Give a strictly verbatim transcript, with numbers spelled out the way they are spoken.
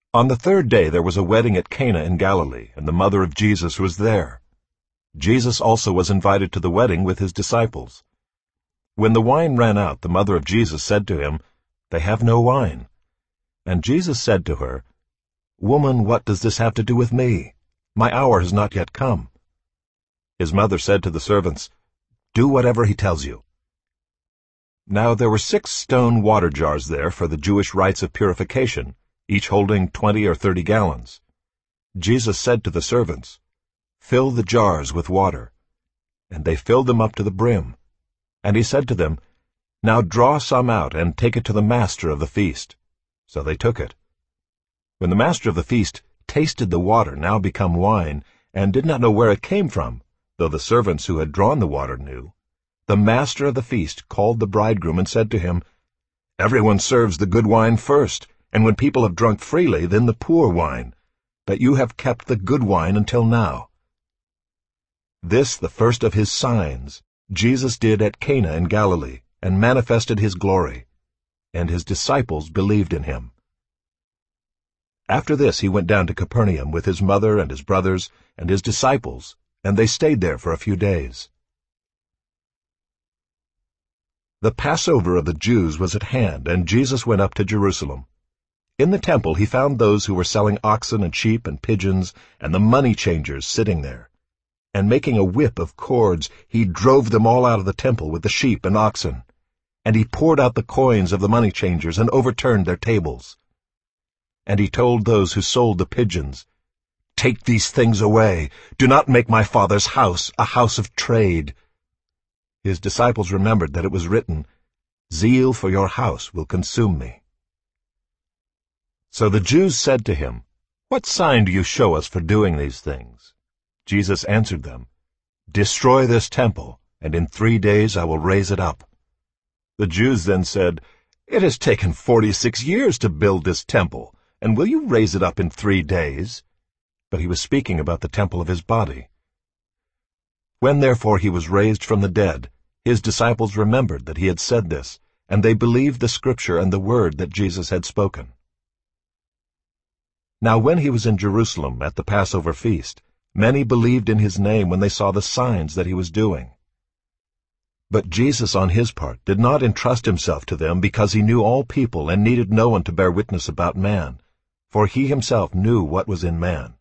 On the third day there was a wedding at Cana in Galilee, and the mother of Jesus was there. Jesus also was invited to the wedding with his disciples. When the wine ran out, the mother of Jesus said to him, "They have no wine." And Jesus said to her, "Woman, what does this have to do with me? My hour has not yet come." His mother said to the servants, "Do whatever he tells you." Now there were six stone water jars there for the Jewish rites of purification, each holding twenty or thirty gallons. Jesus said to the servants, "Fill the jars with water." And they filled them up to the brim. And he said to them, "Now draw some out and take it to the master of the feast." So they took it. When the master of the feast tasted the water, now become wine, and did not know where it came from, though the servants who had drawn the water knew, the master of the feast called the bridegroom and said to him, "Everyone serves the good wine first, and when people have drunk freely, then the poor wine. But you have kept the good wine until now." This, the first of his signs, Jesus did at Cana in Galilee, and manifested his glory, and his disciples believed in him. After this he went down to Capernaum with his mother and his brothers and his disciples, and they stayed there for a few days. The Passover of the Jews was at hand, and Jesus went up to Jerusalem. In the temple he found those who were selling oxen and sheep and pigeons, and the money changers sitting there. And making a whip of cords, he drove them all out of the temple with the sheep and oxen. And he poured out the coins of the money changers and overturned their tables. And he told those who sold the pigeons, "Take these things away. Do not make my Father's house a house of trade." His disciples remembered that it was written, "Zeal for your house will consume me." So the Jews said to him, "What sign do you show us for doing these things?" Jesus answered them, "Destroy this temple, and in three days I will raise it up." The Jews then said, "It has taken forty-six years to build this temple, and will you raise it up in three days?" But he was speaking about the temple of his body. When therefore he was raised from the dead, his disciples remembered that he had said this, and they believed the scripture and the word that Jesus had spoken. Now when he was in Jerusalem at the Passover feast, many believed in his name when they saw the signs that he was doing. But Jesus on his part did not entrust himself to them, because he knew all people and needed no one to bear witness about man, for he himself knew what was in man.